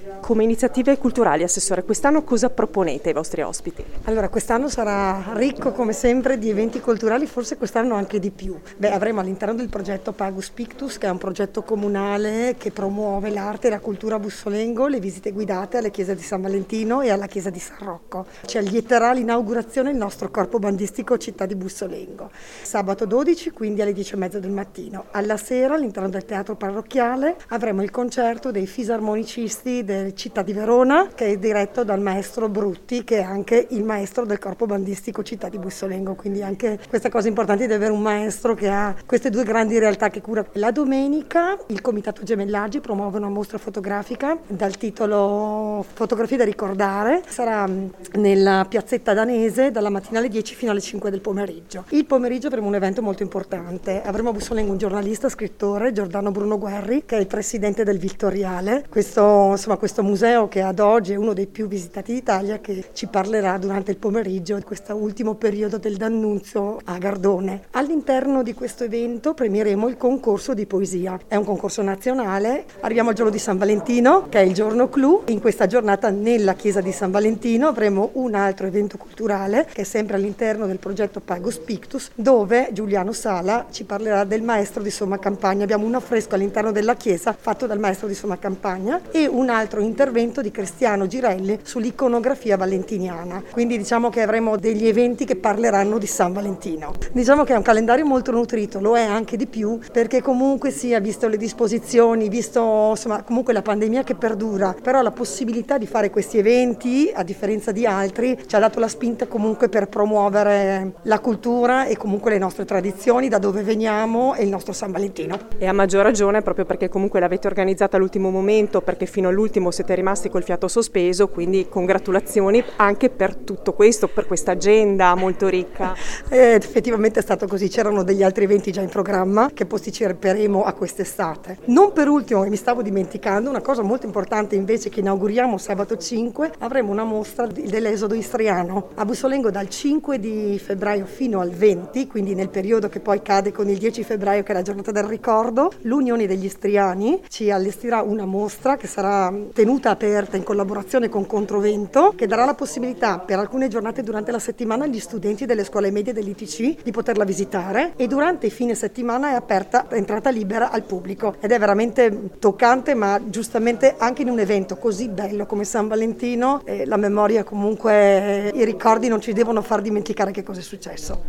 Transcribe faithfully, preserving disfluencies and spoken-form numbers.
Come iniziative culturali, Assessore, quest'anno cosa proponete ai vostri ospiti? Allora, quest'anno sarà ricco come sempre di eventi culturali, forse quest'anno anche di più. Beh, avremo all'interno del progetto Pagus Pictus, che è un progetto comunale che promuove l'arte e la cultura a Bussolengo, le visite guidate alle chiese di San Valentino e alla chiesa di San Rocco. Ci allieterà l'inaugurazione il nostro corpo bandistico Città di Bussolengo. Sabato dodici, quindi alle dieci e mezza del mattino. Alla sera, all'interno del teatro parrocchiale, avremo il concerto dei fisarmonicisti del Città di Verona, che è diretto dal maestro Brutti, che è anche il maestro del corpo bandistico Città di Bussolengo, quindi anche questa cosa importante di avere un maestro che ha queste due grandi realtà che cura. La domenica il Comitato Gemellaggi promuove una mostra fotografica dal titolo Fotografie da ricordare, sarà nella piazzetta danese dalla mattina alle dieci fino alle cinque del pomeriggio. Il pomeriggio avremo un evento molto importante, avremo a Bussolengo un giornalista, scrittore, Giordano Bruno Guerri, che è il presidente del Vittoriale, questo, insomma, questo museo che ad oggi è uno dei più visitati d'Italia, che ci parlerà durante il pomeriggio di questo ultimo periodo del D'Annunzio a Gardone. All'interno di questo evento premieremo il concorso di poesia, è un concorso nazionale, arriviamo al giorno di San Valentino che è il giorno clou. In questa giornata nella chiesa di San Valentino avremo un altro evento culturale che è sempre all'interno del progetto Pagus Pictus, dove Giuliano Sala ci parlerà del maestro di Somma Campagna. Abbiamo un affresco all'interno della chiesa fatto dal maestro di Somma Campagna e un altro intervento di Cristiano Girelli sull'iconografia valentiniana, quindi diciamo che avremo degli eventi che parleranno di San Valentino. Diciamo che è un calendario molto nutrito, lo è anche di più perché comunque sia, visto le disposizioni, visto insomma comunque la pandemia che perdura, però la possibilità di fare questi eventi a differenza di altri ci ha dato la spinta comunque per promuovere la cultura e comunque le nostre tradizioni, da dove veniamo e il nostro San Valentino. E a maggior ragione proprio perché comunque l'avete organizzata all'ultimo momento, perché fino all'ultimo siete rimasti col fiato sospeso, quindi congratulazioni anche per tutto questo, per questa agenda molto ricca. Eh, effettivamente è stato così, c'erano degli altri eventi già in programma che posticiperemo a quest'estate. Non per ultimo, mi stavo dimenticando, una cosa molto importante invece che inauguriamo sabato cinque, avremo una mostra dell'esodo istriano a Bussolengo dal cinque di febbraio fino al venti, quindi nel periodo che poi cade con il dieci febbraio che è la giornata del ricordo. L'Unione degli Istriani ci allestirà una mostra che sarà tenuta aperta in collaborazione con Controvento, che darà la possibilità per alcune giornate durante la settimana agli studenti delle scuole medie dell'I T C di poterla visitare, e durante i fine settimana è aperta, è entrata libera al pubblico, ed è veramente toccante, ma giustamente anche in un evento così bello come San Valentino eh, la memoria, comunque i ricordi non ci devono far dimenticare che cosa è successo.